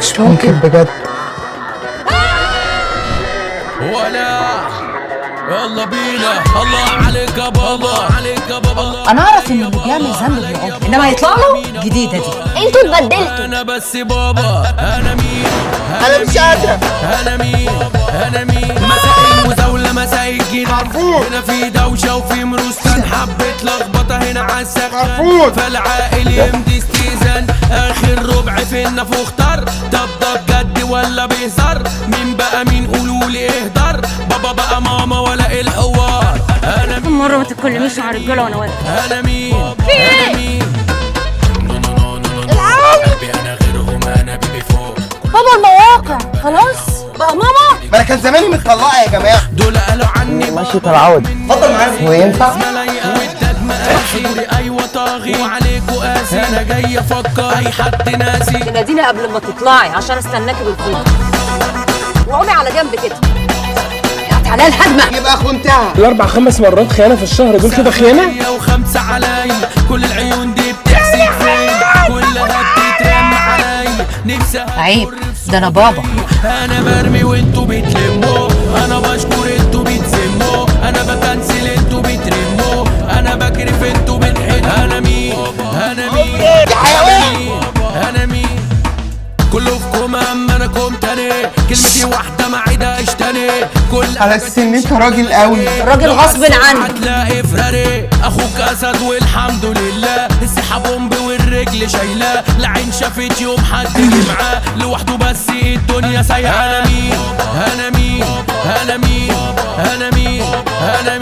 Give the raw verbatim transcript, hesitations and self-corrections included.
مش ممكن بجد. ولا يلا بينا. الله عليك يا بابا، عليك يا بابا. انا اعرف ان اللي بيعمل ذنب بيعوض، انما يطلع له جديده دي. انتوا اتبدلتوا. انا بس بابا. انا مين؟ انا مش قادره. انا مين؟ انا مين؟ مسائل مزاوله، مسائل جديده. هنا في دوشه وفي مروستان، حبه لخبطه هنا عالسخان، فالعاقل يمضي استئذان. اخر ربع في النافوخ طر. طب ده بجد ولا بيهزر؟ مين بقى مين؟ قولولي اهدر. بابا بقى ماما ولا الحوار. انا كم مره ما تتكلميش مع رجاله وانا واقف. انا مين؟ انا مين؟ قلبي انا غيرهم، انا بيبي فوق. بابا المواقع خلاص بقى ماما. ما انا كان زماني متطلقه يا جماعه. دول قالوا عني ماشي ترعود. اتفضل معايا. هو ينفع؟ ايوه طاغي وعليكوا قاسي. انا جاي افكر اي حد ناسي. تناديني قبل ما تطلعي عشان استناكي بالفوق. وقومي على جنب كده. يا تعالى الهجمه. يبقى خنتها. الاربع خمس مرات خيانه في الشهر دول كده خيانه؟ وخمسه عليا. كل العيون دي بتحسد فيا، كلها بتترمى عليا. نفسي عيب، ده انا بابا. انا برمي وانتوا بتلموا، انا بشكر انتوا بتسموا، انا بكنسل انتوا بترموا، انا بكرف انتوا بتحنوا. انا مين؟ انا مين؟ يا حيوان. انا مين؟ كلكم اما انا كنت تاني، كلمتي واحده ما عيدهاش تاني. كل على اساس ان انت راجل قوي. راجل غصب عنك. هتلاقي فراري اخوك اسد والحمد لله. السحه بومب والرجل شايلاه، لا عين شافت يوم حد جه معاه لوحده، بس الدنيا سايعه. انا مين؟ انا مين؟ انا مين؟ انا مين؟ انا مين؟